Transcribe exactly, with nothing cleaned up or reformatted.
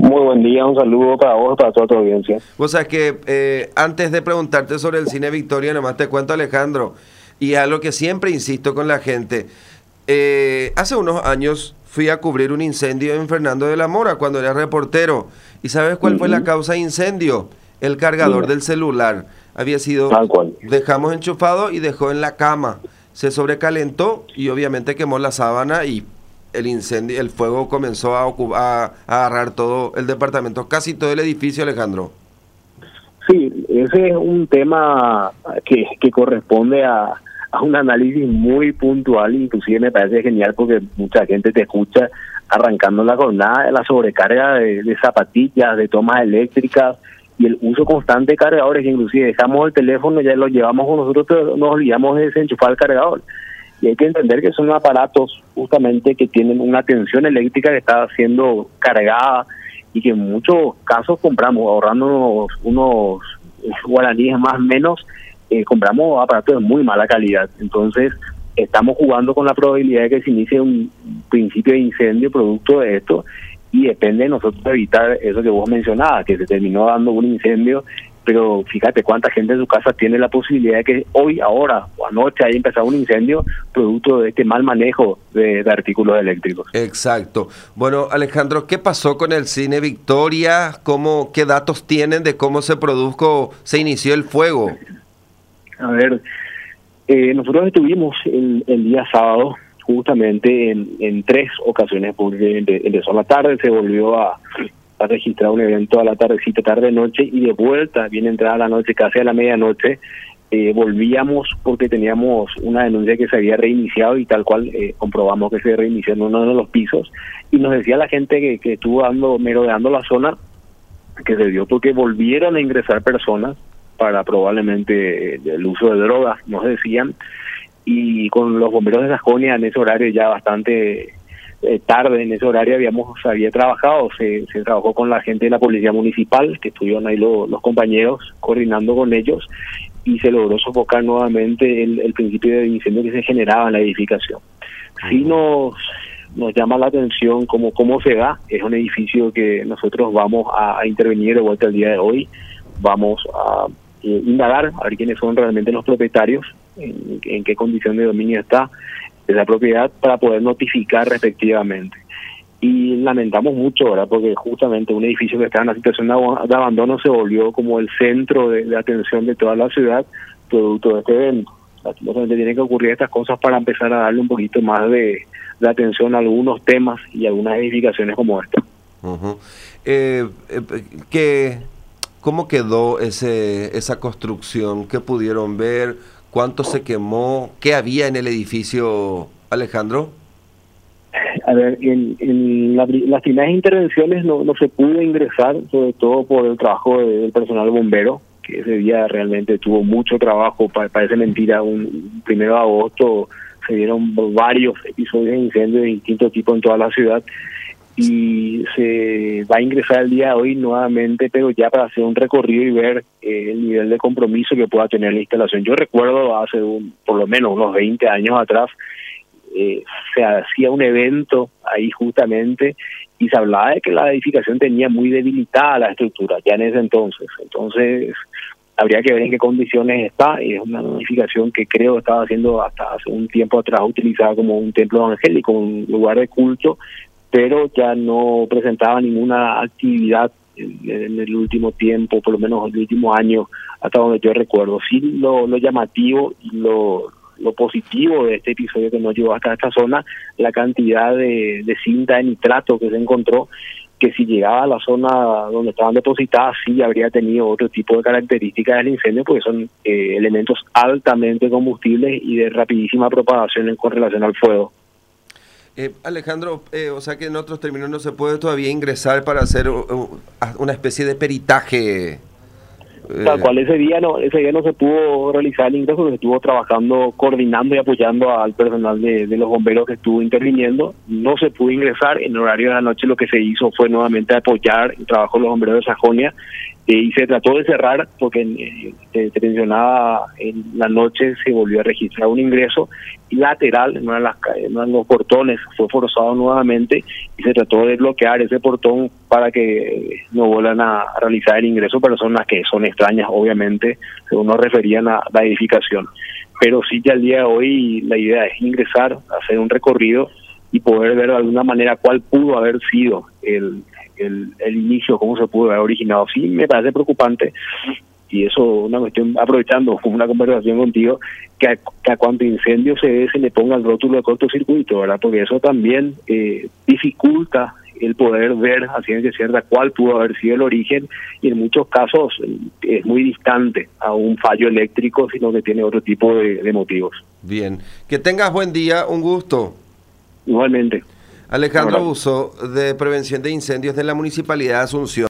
Muy buen día, un saludo para vos y para toda tu audiencia. O sea que eh, antes de preguntarte sobre el Cine Victoria, nomás te cuento, Alejandro, y es algo que siempre insisto con la gente. Eh, hace unos años fui a cubrir un incendio en Fernando de la Mora cuando era reportero. ¿Y sabes cuál fue la Ujú. causa de incendio? El cargador Dime, del celular. Había sido, tal cual. dejamos enchufado y dejó en la cama. Se sobrecalentó y obviamente quemó la sábana y el incendio, el fuego comenzó a, ocu- a, a agarrar todo el departamento, casi todo el edificio, Alejandro. Sí, ese es un tema que, que corresponde a, a un análisis muy puntual, inclusive me parece genial porque mucha gente te escucha arrancando la jornada de la sobrecarga de, de zapatillas, de tomas eléctricas y el uso constante de cargadores, que inclusive dejamos el teléfono, ya lo llevamos con nosotros, pero nos olvidamos de desenchufar el cargador. Y hay que entender que son aparatos justamente que tienen una tensión eléctrica que está siendo cargada y que en muchos casos compramos, ahorrando unos, unos guaraníes más o menos, eh, compramos aparatos de muy mala calidad. Entonces estamos jugando con la probabilidad de que se inicie un principio de incendio producto de esto y depende de nosotros evitar eso que vos mencionabas, que se terminó dando un incendio. Pero fíjate cuánta gente en su casa tiene la posibilidad de que hoy, ahora o anoche haya empezado un incendio producto de este mal manejo de, de artículos eléctricos. Exacto. Bueno, Alejandro, ¿qué pasó con el Cine Victoria? ¿Cómo, qué datos tienen de cómo se produjo, se inició el fuego? A ver, eh, nosotros estuvimos el, el día sábado justamente en, en tres ocasiones, porque empezó a la tarde, se volvió a, a registrar un evento a la tardecita, tarde-noche, y de vuelta, bien entrada la noche, casi a la medianoche, eh, volvíamos porque teníamos una denuncia que se había reiniciado y tal cual eh, comprobamos que se reinició en uno de los pisos, y nos decía la gente que, que estuvo dando, merodeando la zona, que se dio porque volvieron a ingresar personas para probablemente eh, el uso de drogas, nos decían, y con los bomberos de Sajonia en ese horario ya bastante eh, tarde, en ese horario habíamos había trabajado, se, se trabajó con la gente de la policía municipal, que estuvieron ahí lo, los compañeros coordinando con ellos, y se logró sofocar nuevamente el, el principio de incendio que se generaba en la edificación. Sí nos, nos llama la atención cómo, cómo se da, es un edificio que nosotros vamos a, a intervenir de vuelta el día de hoy, vamos a eh, indagar a ver quiénes son realmente los propietarios, en, en qué condición de dominio está esa propiedad para poder notificar respectivamente. Y lamentamos mucho, ¿verdad? Porque justamente un edificio que estaba en una situación de, ab- de abandono se volvió como el centro de, de atención de toda la ciudad producto de este evento. Lastimosamente tienen que ocurrir estas cosas para empezar a darle un poquito más de, de atención a algunos temas y algunas edificaciones como esta. Ujú. Eh, eh, ¿qué, ¿Cómo quedó ese, esa construcción? ¿Qué pudieron ver? ¿Cuánto se quemó? ¿Qué había en el edificio, Alejandro? A ver, en, en la, las primeras intervenciones no, no se pudo ingresar, sobre todo por el trabajo de, del personal bombero, que ese día realmente tuvo mucho trabajo, pa, parece mentira, un primero de agosto se dieron varios episodios de incendios de distinto tipo en toda la ciudad, y se va a ingresar el día de hoy nuevamente, pero ya para hacer un recorrido y ver eh, el nivel de compromiso que pueda tener la instalación. Yo recuerdo hace un, por lo menos unos veinte años atrás, eh, se hacía un evento ahí justamente y se hablaba de que la edificación tenía muy debilitada la estructura ya en ese entonces. Entonces habría que ver en qué condiciones está. Es una edificación que creo estaba siendo hasta hace un tiempo atrás utilizada como un templo evangélico, un lugar de culto, pero ya no presentaba ninguna actividad en, en el último tiempo, por lo menos en el último año, hasta donde yo recuerdo. Sí, lo, lo llamativo y lo, lo positivo de este episodio que nos llevó hasta esta zona, la cantidad de, de cinta de nitrato que se encontró, que si llegaba a la zona donde estaban depositadas, sí habría tenido otro tipo de características del incendio, porque son eh, elementos altamente combustibles y de rapidísima propagación en con relación al fuego. Eh, Alejandro, eh, o sea que en otros términos no se puede todavía ingresar para hacer uh, uh, una especie de peritaje. Eh. Tal cual, ese día no ese día no se pudo realizar el ingreso, porque estuvo trabajando, coordinando y apoyando al personal de, de los bomberos que estuvo interviniendo. No se pudo ingresar en horario de la noche. Lo que se hizo fue nuevamente apoyar el trabajo de los bomberos de Sajonia eh, y se trató de cerrar porque eh, te, te mencionaba, en la noche se volvió a registrar un ingreso lateral en una de las ca- en uno de los portones, fue forzado nuevamente y se trató de bloquear ese portón para que no vuelvan a realizar el ingreso personas que son extrañas, obviamente, según nos referían a la edificación. Pero sí que al día de hoy la idea es ingresar, hacer un recorrido y poder ver de alguna manera cuál pudo haber sido el, el, el inicio, cómo se pudo haber originado. Sí, me parece preocupante, y eso una cuestión, aprovechando como una conversación contigo, que a, que a cuanto incendio se ve se le ponga el rótulo de cortocircuito, ¿verdad? Porque eso también eh, dificulta el poder ver a ciencia cierta cuál pudo haber sido el origen, y en muchos casos eh, es muy distante a un fallo eléctrico, sino que tiene otro tipo de, de motivos. Bien, que tengas buen día, un gusto. Igualmente. Alejandro Busso, de Prevención de Incendios de la Municipalidad de Asunción.